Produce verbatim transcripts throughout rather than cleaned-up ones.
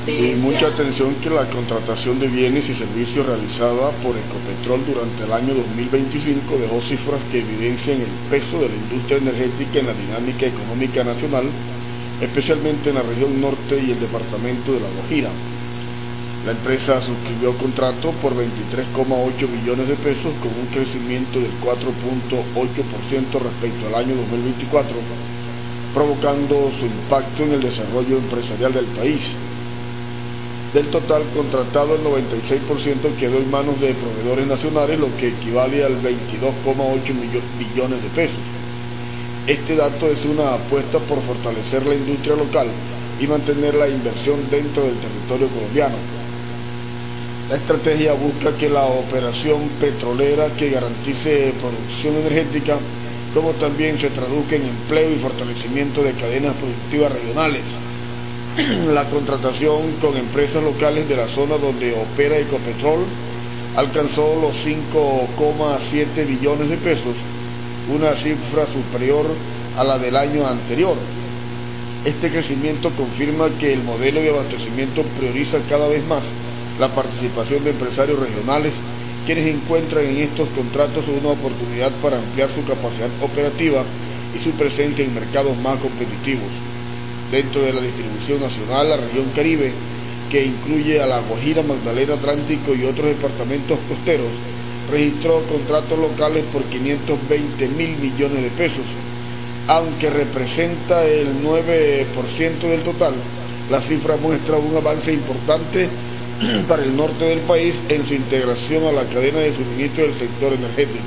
Y mucha atención que la contratación de bienes y servicios realizada por Ecopetrol durante el año dos mil veinticinco dejó cifras que evidencian el peso de la industria energética en la dinámica económica nacional, especialmente en la región norte y el departamento de La Guajira. La empresa suscribió contrato por veintitrés coma ocho billones de pesos con un crecimiento del cuatro punto ocho por ciento respecto al año dos mil veinticuatro, provocando su impacto en el desarrollo empresarial del país. Del total contratado, el noventa y seis por ciento quedó en manos de proveedores nacionales, lo que equivale al veintidós coma ocho billones de pesos. Este dato es una apuesta por fortalecer la industria local y mantener la inversión dentro del territorio colombiano. La estrategia busca que la operación petrolera que garantice producción energética, como también se traduzca en empleo y fortalecimiento de cadenas productivas regionales. La contratación con empresas locales de la zona donde opera Ecopetrol alcanzó los cinco coma siete billones de pesos, una cifra superior a la del año anterior. Este crecimiento confirma que el modelo de abastecimiento prioriza cada vez más la participación de empresarios regionales, quienes encuentran en estos contratos una oportunidad para ampliar su capacidad operativa y su presencia en mercados más competitivos. Dentro de la distribución nacional, la región Caribe, que incluye a La Guajira, Magdalena, Atlántico y otros departamentos costeros, registró contratos locales por quinientos veinte mil millones de pesos. Aunque representa el nueve por ciento del total, la cifra muestra un avance importante para el norte del país en su integración a la cadena de suministro del sector energético.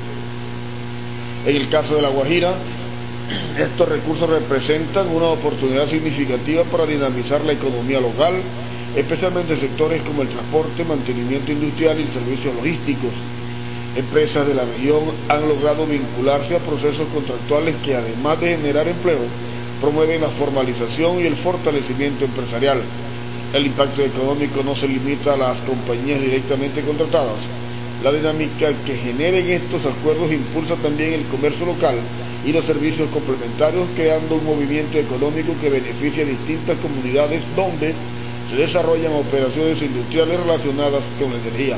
En el caso de La Guajira, estos recursos representan una oportunidad significativa para dinamizar la economía local, especialmente en sectores como el transporte, mantenimiento industrial y servicios logísticos. Empresas de la región han logrado vincularse a procesos contractuales que, además de generar empleo, promueven la formalización y el fortalecimiento empresarial. El impacto económico no se limita a las compañías directamente contratadas. La dinámica que generen estos acuerdos impulsa también el comercio local y los servicios complementarios, creando un movimiento económico que beneficia a distintas comunidades donde se desarrollan operaciones industriales relacionadas con la energía.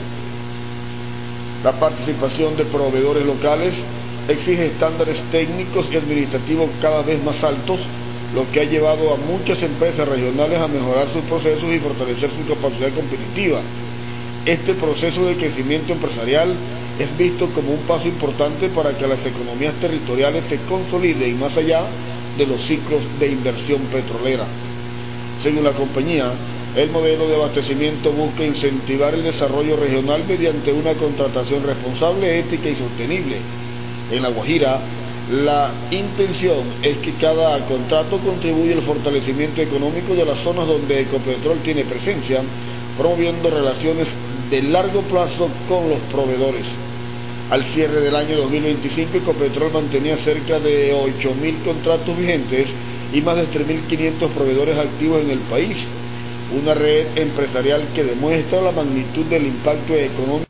La participación de proveedores locales exige estándares técnicos y administrativos cada vez más altos, lo que ha llevado a muchas empresas regionales a mejorar sus procesos y fortalecer su capacidad competitiva. Este proceso de crecimiento empresarial es visto como un paso importante para que las economías territoriales se consoliden más allá de los ciclos de inversión petrolera. Según la compañía, el modelo de abastecimiento busca incentivar el desarrollo regional mediante una contratación responsable, ética y sostenible. En La Guajira, la intención es que cada contrato contribuya al fortalecimiento económico de las zonas donde Ecopetrol tiene presencia, promoviendo relaciones de largo plazo con los proveedores. Al cierre del año dos mil veinticinco, Ecopetrol mantenía cerca de ocho mil contratos vigentes y más de tres mil quinientos proveedores activos en el país, una red empresarial que demuestra la magnitud del impacto económico